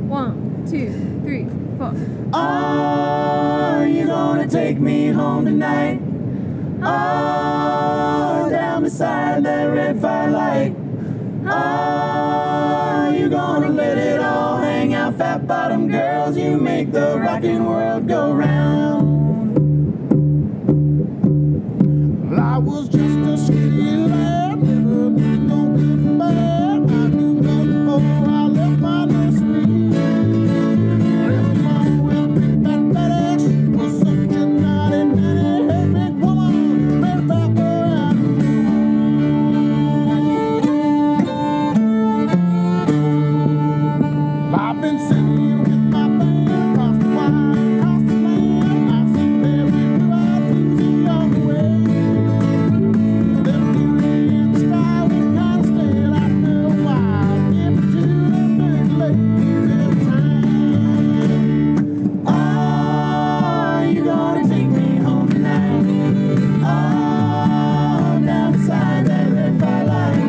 1, 2, 3, 4. Are you gonna take me home tonight? Oh, down beside that red firelight. Are you gonna let it all hang out? Fat bottom girls, you make the rockin' world go round. Well, I was just a skinny lad, never did no good for bad. I knew that before I left my nursery. Left alone with big fat Betty. She was such a naughty nanny. Hey, big woman, better back her out. I've been sitting with my band across the wide, across the land. I've seen every blue eyed Tuesday on the way. Them beauty in the sky was kind of stale after a while. Give it to them big ladies every time. Are you gonna take me home tonight? Oh, down beside that red firelight.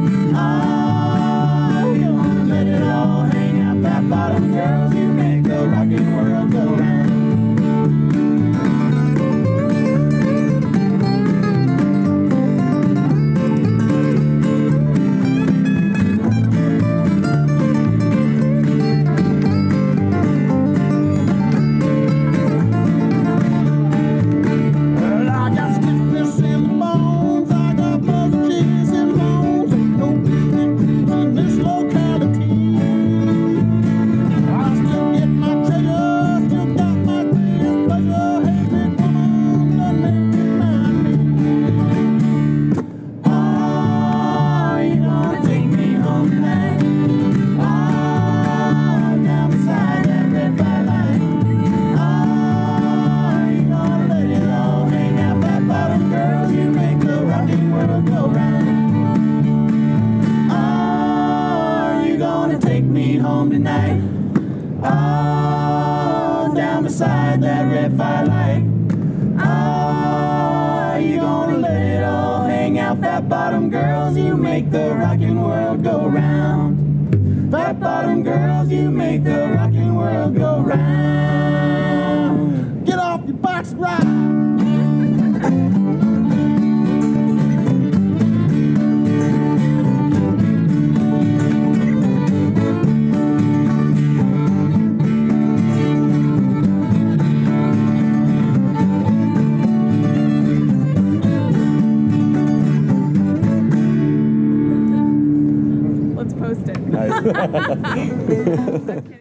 Oh, you gonna let it all hang out? Fat bottom girls, you make the rockin' world go round. Well, I got stiffness in the bones, I got mother cheese and bones. Ain't no picnic crews in this locality. I still get my treasure, still got my greatest pleasure. Hey, big woman, done make me mind. Are you gonna take me home tonight? Oh, down beside that red firelight. Are you gonna let it all hang out? Fat bottom girls, you make the rockin' world go round. Are you gonna take me home tonight? Oh, down beside that red firelight. Are you gonna let it all hang out? Fat bottom girls, you make the rockin' world go round. Fat bottom girls, you make the rockin' world go round. Get off your box and ride. Let's post it. Nice. Okay.